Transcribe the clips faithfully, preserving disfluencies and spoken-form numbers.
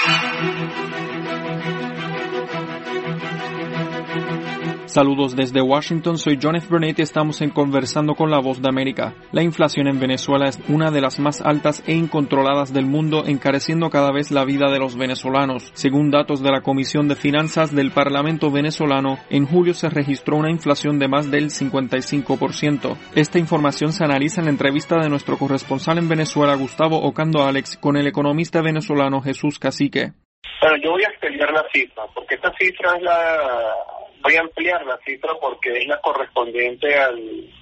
Saludos desde Washington, soy John F. Burnett y estamos en Conversando con la Voz de América. La inflación en Venezuela es una de las más altas e incontroladas del mundo, encareciendo cada vez la vida de los venezolanos. Según datos de la Comisión de Finanzas del Parlamento venezolano, en julio se registró una inflación de más del cincuenta y cinco por ciento. Esta información se analiza en la entrevista de nuestro corresponsal en Venezuela, Gustavo Ocando Alex, con el economista venezolano Jesús Cacique. Bueno, yo voy a extender la cifra, porque esta cifra es la... Voy a ampliar la cifra porque es la correspondiente al,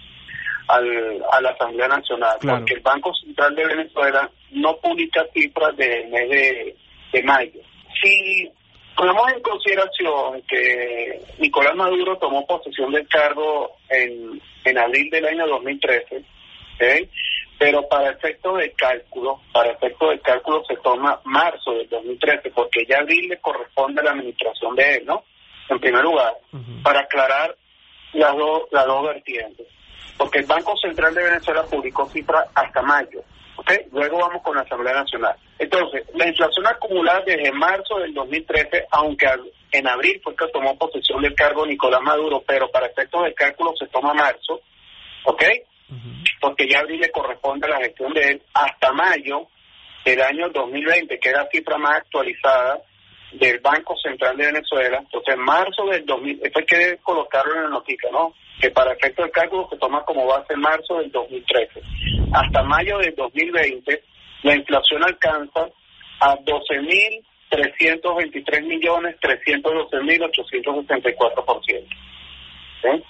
al a la Asamblea Nacional, claro. Porque el Banco Central de Venezuela no publica cifras del mes de, de mayo. Si ponemos en consideración que Nicolás Maduro tomó posesión del cargo en, en abril del año dos mil trece, ¿okay? Pero para efectos de cálculo, para efectos de cálculo se toma marzo del dos mil trece, porque ya abril le corresponde a la administración de él, ¿no? En primer lugar, uh-huh. para aclarar las dos las dos vertientes, porque el Banco Central de Venezuela publicó cifras hasta mayo, ¿okay? Luego vamos con la Asamblea Nacional. Entonces, la inflación acumulada desde marzo del dos mil trece, aunque en abril fue que tomó posesión del cargo Nicolás Maduro, pero para efectos de cálculo se toma marzo, ¿ok? Uh-huh. Porque ya abril le corresponde a la gestión de él, hasta mayo del año dos mil veinte, que era la cifra más actualizada del Banco Central de Venezuela. Entonces, en marzo del dos mil, esto hay que colocarlo en la noticia, ¿no? Que para efecto de cálculo se toma como base marzo del dos mil trece. Hasta mayo del dos mil veinte, la inflación alcanza a doce mil trescientos veintitrés millones trescientos doce mil ochocientos sesenta y cuatro por ciento. ¿Sí?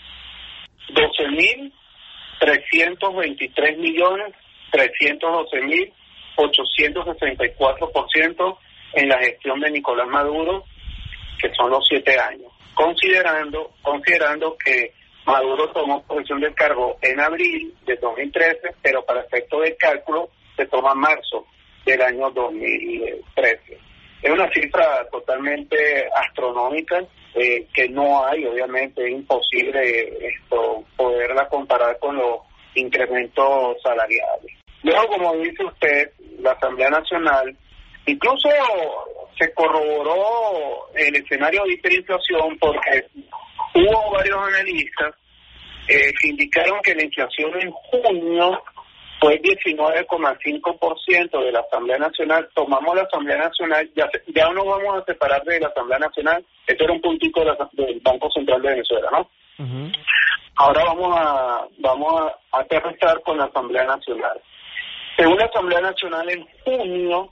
doce mil trescientos veintitrés millones trescientos doce mil ochocientos sesenta y cuatro por ciento en la gestión de Nicolás Maduro, que son los siete años, considerando considerando que Maduro tomó posesión del cargo en abril de dos mil trece, pero para efecto de cálculo se toma marzo del año dos mil trece. Es una cifra totalmente astronómica, eh, que no hay, obviamente, es imposible esto poderla comparar con los incrementos salariales. Luego, como dice usted, la Asamblea Nacional incluso se corroboró el escenario de hiperinflación, porque hubo varios analistas eh, que indicaron que la inflación en junio fue diecinueve coma cinco por ciento de la Asamblea Nacional. Tomamos la Asamblea Nacional, ya, ya nos vamos a separar de la Asamblea Nacional, este era un puntito de la, del Banco Central de Venezuela, ¿no? Uh-huh. Ahora vamos a vamos a aterrizar con la Asamblea Nacional. Según la Asamblea Nacional, en junio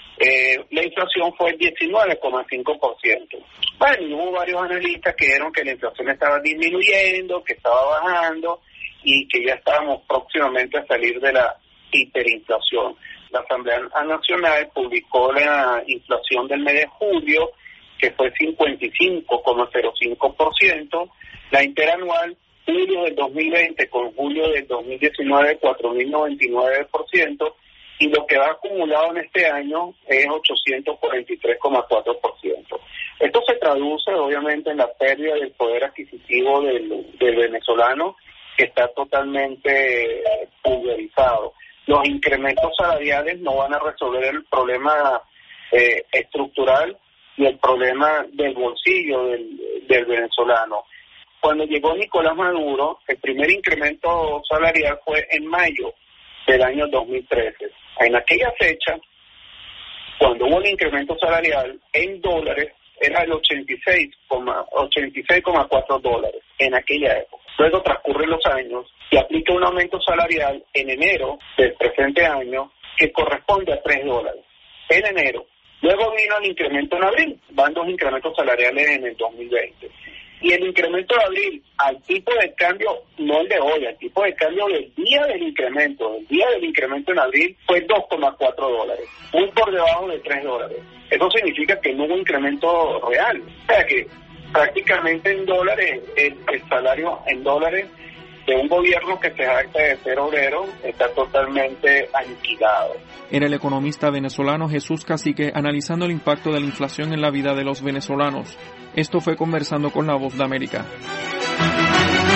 Eh, la inflación fue el diecinueve coma cinco por ciento. Bueno, y hubo varios analistas que dijeron que la inflación estaba disminuyendo, que estaba bajando y que ya estábamos próximamente a salir de la hiperinflación. La Asamblea Nacional publicó la inflación del mes de julio, que fue cincuenta y cinco coma cero cinco por ciento, la interanual julio del dos mil veinte con julio del dos mil diecinueve, cuatro mil noventa y nueve por ciento, y lo que va acumulado en este año es ochocientos cuarenta y tres coma cuatro por ciento. Esto se traduce obviamente en la pérdida del poder adquisitivo del, del venezolano, que está totalmente pulverizado. Los incrementos salariales no van a resolver el problema eh, estructural y el problema del bolsillo del, del venezolano. Cuando llegó Nicolás Maduro, el primer incremento salarial fue en mayo del año dos mil trece. En aquella fecha, cuando hubo un incremento salarial en dólares, era el ochenta y seis coma cuatro dólares en aquella época. Luego transcurren los años y aplica un aumento salarial en enero del presente año que corresponde a tres dólares. En enero. Luego vino el incremento en abril, van dos incrementos salariales en el dos mil veinte. Y el incremento de abril al tipo de cambio, no el de hoy, al tipo de cambio del día del incremento, el día del incremento en abril fue dos coma cuatro dólares, muy por debajo de tres dólares. Eso significa que no hubo incremento real. O sea que prácticamente en dólares, el, el salario en dólares de un gobierno que se jacta de ser obrero está totalmente aniquilado. Era el economista venezolano Jesús Cacique analizando el impacto de la inflación en la vida de los venezolanos. Esto fue Conversando con la Voz de América.